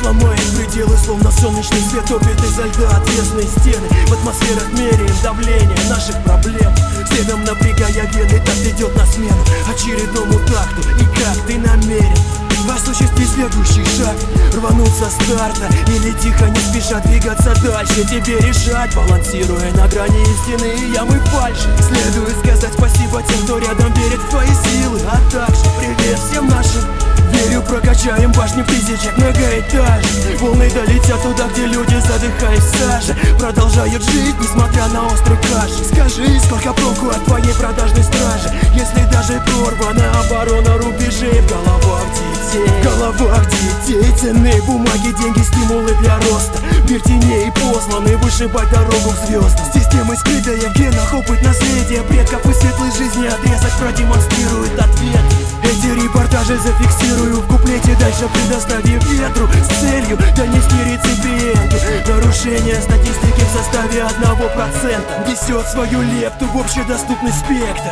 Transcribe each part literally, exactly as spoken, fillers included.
ломает пределы, словно солнечный свет топит изо льда отвесные стены. В атмосферах меряем давление наших проблем, следом напрягая вены, так идет на смену очередному такту. И как ты намерен осуществить следующий шаг, рвануть со старта или тихо не спеша двигаться дальше? Тебе решать, балансируя на грани истины и ямы фальши. Следует сказать спасибо тем, кто рядом верит в твои силы, а также привет всем нашим. Верю, прокачаем башни птичек многоэтажек. Волны долетят туда, где люди, задыхаясь в саже, продолжают жить, несмотря на острый кашель. Скажи, сколько проку от твоей продажной стражи, если даже прорвана оборона рубежей в головах детей. В головах детей ценные бумаги, деньги, стимулы для роста. Мир теней посланы вышибать дорогу к звездам. Системы скрытая в генах, опыт наследия предков и светлой жизни отрезок продемонстрирует ответ. Эти репортажи зафиксирую в куплете, дальше предоставив ветру с целью донести реципиенту. Нарушение статистики в составе одного процента несет свою лепту в общедоступный спектр.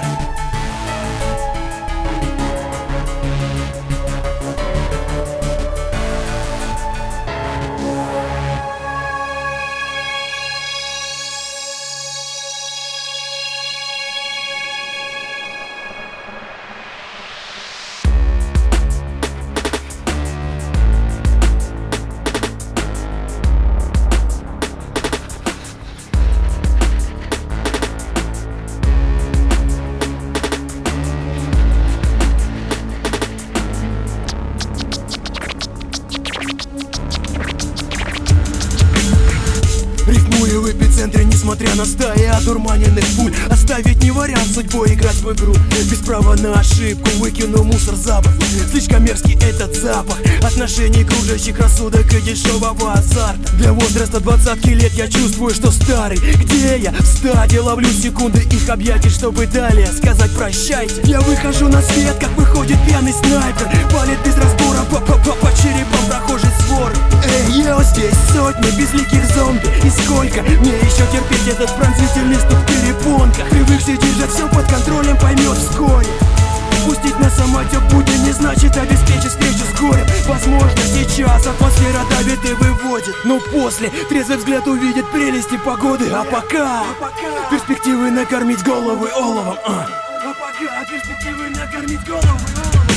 Рифмую в эпицентре, несмотря на стаи одурманенных пуль. Оставить не вариант судьбой играть в игру. Без права на ошибку выкину мусор за борт. Слишком мерзкий этот запах отношений, кружащих рассудок и дешевого азарта. Для возраста двадцатки лет я чувствую, что старый. Где я? В стаде ловлю секунды их объятий, чтобы далее сказать прощайте. Я выхожу на свет, как выходит пьяный снайпер. Палит без разбора по-по-по по черепам прохожей своры. Эй, йо, здесь сотни безликих зомби. И сколько мне еще терпеть этот пронзительный стук в перепонках? Привыкший держать все под контролем поймет вскоре. Пустить на самотек будет не значит обеспечить встречу с горем. Возможно, сейчас атмосфера давит и выводит, но после трезвый взгляд увидит прелести погоды. А пока, а пока перспективы накормить головы оловом. А, а пока перспективы накормить головы оловом.